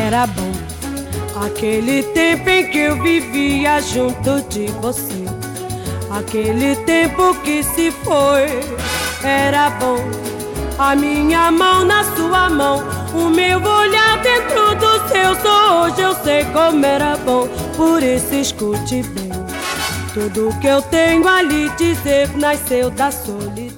era bom. Aquele tempo em que eu vivia junto de você, aquele tempo que se foi, era bom. A minha mão na sua mão, o meu olhar dentro do seu só hoje eu sei como era bom. Por isso escute bem, tudo que eu tenho a lhe dizer nasceu da solidão.